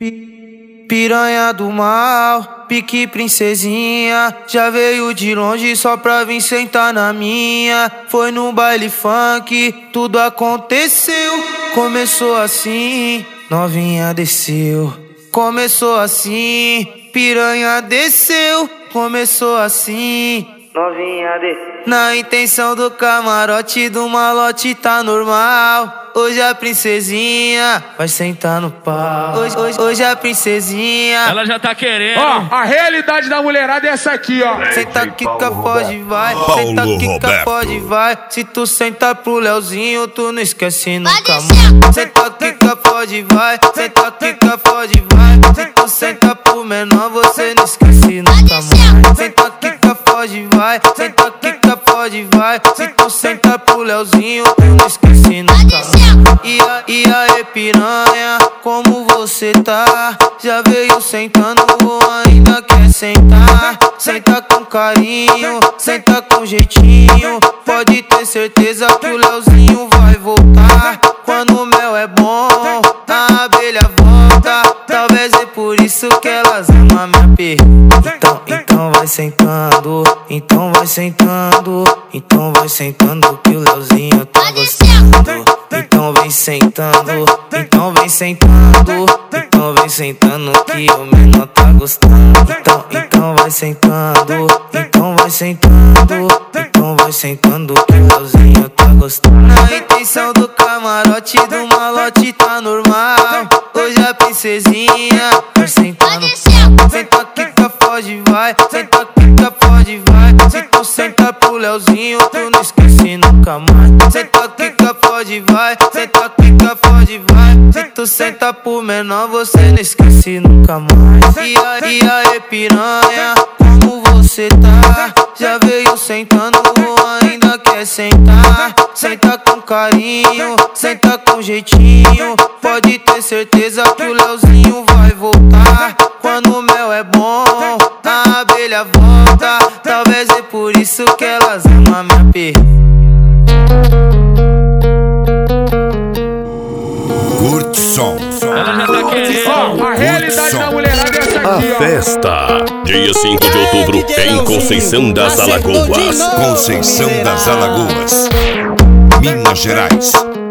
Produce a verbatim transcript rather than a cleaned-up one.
Piranha do mal, pique princesinha, já veio de longe só pra vir sentar na minha. Foi no baile funk, tudo aconteceu. Começou assim, novinha desceu. Começou assim, piranha desceu. Começou assim, novinha desceu. Na intenção do camarote do malote tá normal. Hoje a princesinha vai sentar no pau. Hoje, hoje, hoje a princesinha, ela já tá querendo. Ó, a realidade da mulherada é essa aqui, ó. Senta, quica, pode, vai. Senta, quica, pode, vai. Se tu sentar pro Leozinho, tu não esquece nunca mais. Senta, quica, pode, vai. Senta, quica, pode, vai. Se tu sentar pro menor, você não esquece nunca mais. Senta, quica, pode, vai. Senta, quica, pode, vai. Se tu sentar pro Leozinho, tu não esquece nunca mais. E, a, e aí, piranha, como você tá? Já veio sentando ou ainda quer sentar? Senta com carinho, senta com jeitinho. Pode ter certeza que o Leozinho vai voltar. Quando o mel é bom, a abelha volta. Talvez é por isso que elas amam minha pergunta. Então, então vai sentando, então vai sentando, então vai sentando que o Leozinho tá gostando. Então vem sentando, então vem sentando, então vem sentando que o menor tá gostando. Então, então vai sentando, então vai sentando, então vai sentando que o Leozinho tá gostando. Na intenção do camarote do malote tá normal. Hoje a princesinha vai sentar no pau. Senta, quica, pode, vai. Senta, quica, pode, vai. Se tu sentar pro Leozinho, tu não esquece nunca mais. Senta, quica, pode, vai. Senta, quica, pode, vai. Se tu sentar pro menor, você não esquece nunca mais. E aí, e aí, piranha, como você tá? Já veio sentando ou ainda quer sentar? Senta com carinho, senta com jeitinho. Pode ter certeza que o Leozinho vai voltar. Quando o mel é bom, a abelha volta. Talvez é por isso que elas amam minha pergunta. Curte som. Ela já tá querendo. Ó, a realidade da mulherada é essa aqui, ó. A festa, dia cinco de outubro, em Conceição das Alagoas. Conceição das Alagoas, Minas Gerais.